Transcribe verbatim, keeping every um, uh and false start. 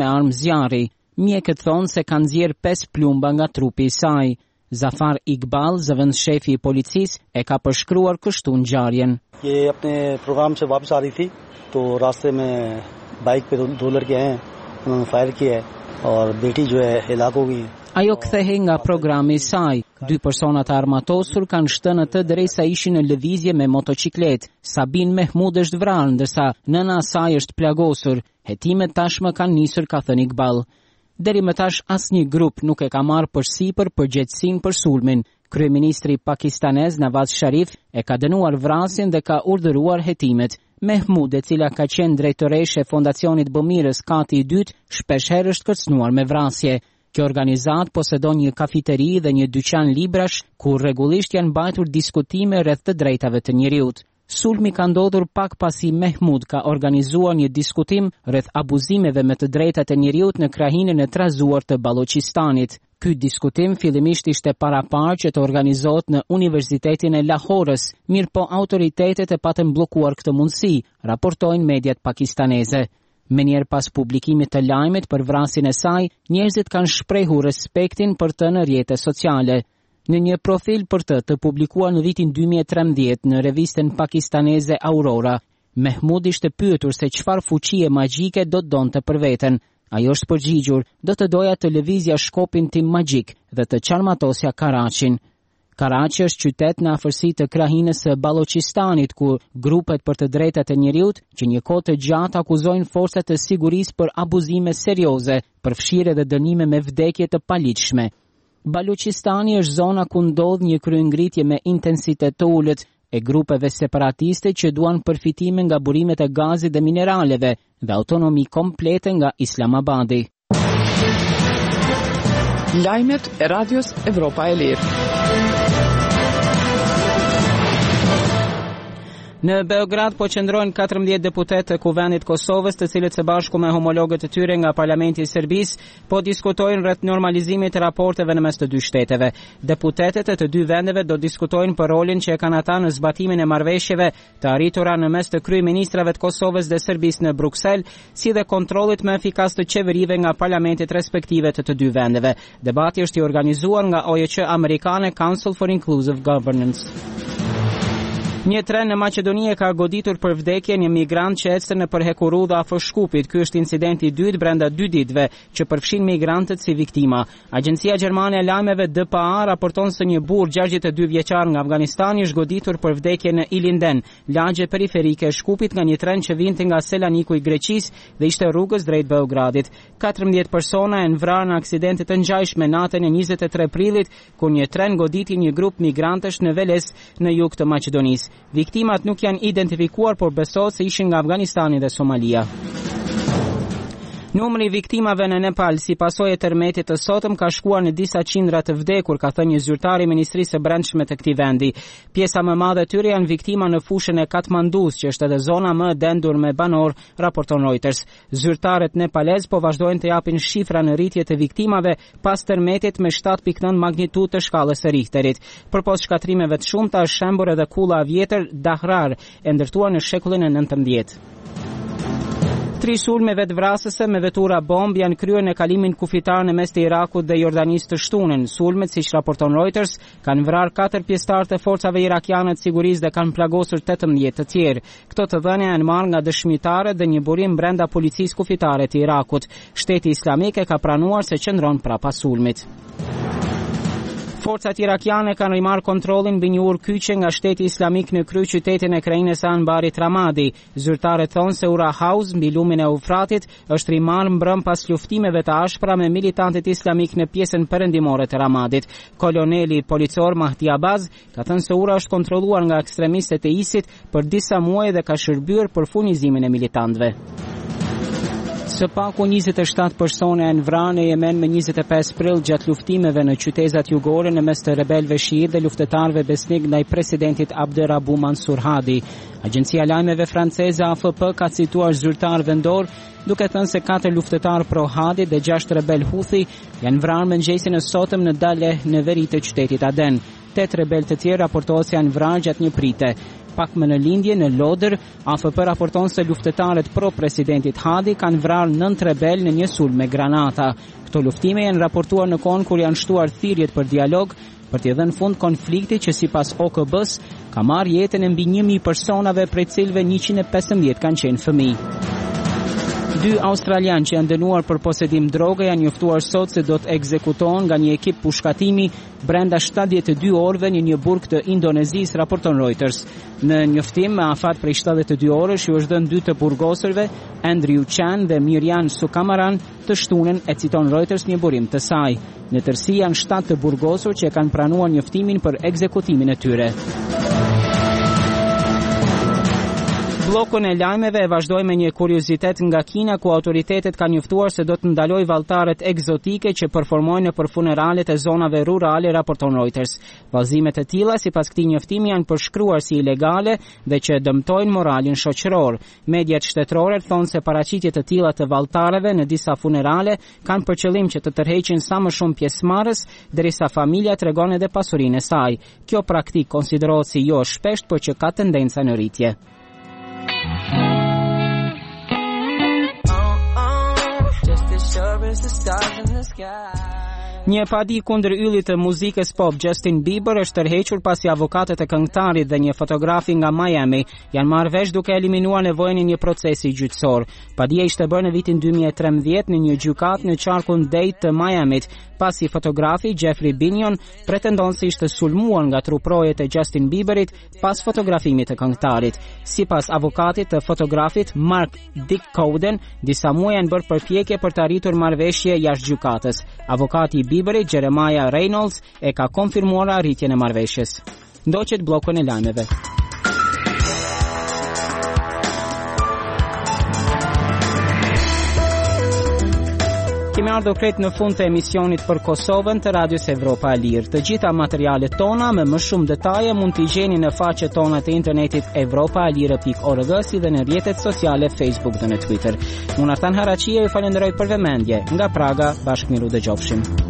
armë zjarri. Mjekët thonë se kanë nxjerrë pesë plumba nga trupi i saj. Zafar Iqbal, zëvendëshefi i policisë, e ka përshkruar kështu ngjarjen. ये अपने प्रोग्राम से वापस आ रही थी तो रास्ते में बाइक पे दो लड़के हैं, उन्होंने फायर किया है और बेटी जो है हिलाक हो गई है. Ajo kthehej nga programi i saj. Dy persona të armatosur kanë shtënë atë derisa ishin në lëvizje me motociklet. Sabin Mehmud është vrarë, ndërsa nëna e saj është plagosur. Hetimet tashmë kanë nisur, ka thënë Iqbal. Deri më tash asnjë grup nuk e ka marrë përsipër përgjegjësinë për sulmin. Kryeministri pakistanez Nawaz Sharif e ka dënuar vrasjen dhe ka urdhëruar hetimet. Mehmud, e cila ka qenë drejtoreshe e Fondacionit Bëmirës Kati i dytë, shpeshherë është kërcënuar me vrasje. Kjo organizat posedon një kafiteri dhe një dyqan librash, ku rregullisht janë mbajtur diskutime rreth të drejtave të njerëzit. Sulmi ka ndodhur pak pasi Mehmud ka organizuar një diskutim rreth abuzimeve me të drejtat e njerëzit në krahinën e trazuar të Ballochistanit. Ky diskutim fillimisht ishte parapar që të organizohet në Universitetin e Lahorës, mirë po autoritetet e patën bllokuar këtë mundësi, raportojnë mediat pakistaneze. Menjëherë pas publikimit të lajmit për vrasjen e saj, njerëzit kanë shprehur respektin për të në rrjetet sociale. Në një profil për të të publikuar në vitin dy mijë e trembëdhjetë në revistën pakistaneze Aurora, Mehmud ishte pyetur se çfarë fuqie magjike do të donte për veten. Ajo është përgjigjur, do të doja të lëvizja shkopin tim magjik dhe të qarmatosja Karachin. Karachi është qytet në afërsi të krahinës së Ballochistanit, ku grupet për të drejtat e njerëzit që një kohë të gjatë akuzojnë forcat e sigurisë për abuzime serioze, përfshirje dhe dënime me vdekje të paligjshme. Ballochistani është zona ku ndodh një kryengritje me intensitet të ulët e grupeve separatiste që duan përfitime nga burimet e gazit dhe mineraleve dhe autonomi komplete nga Islamabadi. Lajmet e Radios Evropa e Lirë. Në Beograd po qëndrojnë katërmbëdhjetë deputetë të Kuvendit Kosovës, të cilët së bashku me homologët e tyre nga Parlamenti i Serbisë po diskutojnë rreth normalizimit të raporteve në mes të dy shteteve. Deputetët e të dy vendeve do diskutojnë për rolin që e kanë ata në zbatimin e marrëveshjeve të arritura në mes të kryeministrave të Kosovës dhe Serbisë në Bruksel, si dhe kontrollit më efikas të qeverive nga parlamentet respektive të të dy vendeve. Debati është i organizuar nga O J Q amerikane, Council for Inclusive Governance. Një tren në Maqedoni e ka goditur për vdekje një migrant që ecste në përhekur rrugë afër Shkupit. Ky është incidenti i dytë brenda dy ditëve që përfshin migrantët si viktima. Agjencia Gjermane e Lajmeve D P A raporton se një burr gjashtëdhjetë e dy vjeçar nga Afganistani është goditur për vdekje në Ilinden, lagje periferike e Shkupit, nga një tren që vinte nga Selaniku i Greqisë dhe ishte rrugës drejt Beogradit. katërmbëdhjetë persona janë vrarë në aksidente të ngjashme natën e njëzet e tre prillit, kur një tren goditi një grup migrantësh në Veles në jug të Maqedonisë. Viktimat nuk janë identifikuar, por besohet se ishin nga Afganistani dhe Somalia. Numri i viktimave në Nepal si pasojë e tërmetit të sotëm ka shkuar në disa qindra të vdekur, ka thënë një zyrtar i Ministrisë së Brendshme të këtij vendi. Pjesa më e madhe e tyre janë viktima në fushën e Katmandus, që është edhe zona më e dendur me banor, raporton Reuters. Zyrtarët nepalez po vazhdojnë të japin shifra në rritje të viktimave pas tërmetit me shtatë pikë nëntë magnitudë të shkallës së Richterit. Përpos shkatrimeve të shumta është shembur edhe kulla e vjetër Dahrar, e ndërtuar në shekullin e nëntëmbëdhjetë. Tri sulmeve të vrasëse me vetura bomb janë kryer në kalimin kufitar në mes të Irakut dhe Jordanisë të shtunën. Sulmet, siç raporton Reuters, kanë vrarë katër pjesëtar të forcave irakiane të sigurisë dhe kanë plagosur tetëmbëdhjetë të tjerë. Këto të dhënia janë marrë nga dëshmitarët dhe një burim brenda policisë kufitare të Irakut. Shteti Islamik e ka pranuar se qëndron prapa sulmit. Forcat irakiane kanë rimarrë kontrollin mbi një urë kyçe nga Shteti Islamik në kryeqytetin e krahinës Anbarit Ramadi. Zyrtarët thonë se ura Haus mbi lumin e Eufratit është rimarrë mbrëm pas luftimeve të ashpra me militantët islamik në pjesën perëndimore të Ramadit. Koloneli policor Mahdi Abaz ka thënë se ura është kontrolluar nga ekstremistët e ISIT për disa muaj dhe ka shërbyer për furnizimin e militantëve. Së paku njëzet e shtatë persone janë vrarë në Yemen me njëzet e pesë prill gjatë luftimeve në qytetat jugore në mes të rebelëve shiit dhe luftetarëve besnik ndaj presidentit Abderabu Mansur Hadi. Agjencia e lajmeve franceze A F P ka cituar zyrtar vendor duke thënë se katër luftetarë pro Hadi dhe gjashtë rebel Houthi janë vrarë mëngjesin e sotëm në Daleh në veri të qytetit Aden. Tetë rebel të tjerë raportohet se janë vrarë gjatë një prite. pak më në lindje në Lodër, A F P raporton se luftëtarët pro presidentit Hadi kanë vrarë nëntë rebel në një sulm me granata. Këto luftime janë raportuar në kohën kur janë shtuar thirrjet për dialog për t'i dhënë fund konfliktit që sipas O K B-s ka marrë jetën e mbi një mijë personave, prej cilëve njëqind e pesëmbëdhjetë kanë qenë fëmijë. Dy australianë që janë dënuar për posedim droge janë njoftuar sot se do të ekzekutohen nga një ekip pushkatimi brenda shtatëdhjetë e dy orëve në një burg të Indonezisë, raporton Reuters. Në njoftim me afat prej shtatëdhjetë e dy orësh ju është dhënë dy të burgosërve, Andrew Chan dhe Miriam Sukamaran, të shtunën, e citon Reuters një burim të saj. Në tërësi janë shtatë të burgosur që kanë pranuar njoftimin për ekzekutimin e tyre. Bllokun e lajmeve e vazhdoj me një kuriozitet nga Kina, ku autoritetet kanë njoftuar se do të ndaloj valltaret egzotike që performojnë nëpër funeralet e zonave rurale, raporton Reuters. Vallëzimet e tilla sipas këtij njoftimi janë përshkruar si ilegale dhe që dëmtojnë moralin shoqëror. Mediat shtetërore thonë se paraqitjet e tilla të valltareve në disa funerale kanë për qëllim që të tërheqin sa më shumë pjesëmarrës, derisa familja tregon edhe pasurinë e saj. Kjo praktik konsiderohet si jo shpesht, por që ka tendenca në rritje. Një padi kundër yllit të muzikës pop Justin Bieber është tërhequr pasi avokatët e këngëtarit dhe një fotografi nga Miami janë marrë vesh duke eliminuar nevojën e një procesi gjyqësor. Padia ishte bërë në vitin dy mijë e trembëdhjetë në një gjykatë në qarkun Dade të Miamit, pasi fotografi Jeffrey Binion pretendon se ishte sulmuar nga truprojet e Justin Bieberit pas fotografimit të këngëtarit. Sipas avokatit të fotografit Mark Dick Cowden, disa muaj janë bërë përpjekje për të arritur marrëveshje jashtë gjykatës. Avokati i Bieberit, Jeremiah Reynolds, e ka konfirmuar arritjen e marrëveshjes. Ndoqet bllokun e lajmeve. Kemi ardhur krejt në fund të emisionit për Kosovën të Radios Evropa e Lirë. Të gjitha materialet tona me më shumë detaje mund t'i gjeni në faqet tona të internetit evropa e lirë pikë org, si dhe në rrjetet sociale Facebook dhe në Twitter. Unë Artan Haraqia ju falenderoj për vëmendje. Nga Praga, bashkëmiru dëgjofshim.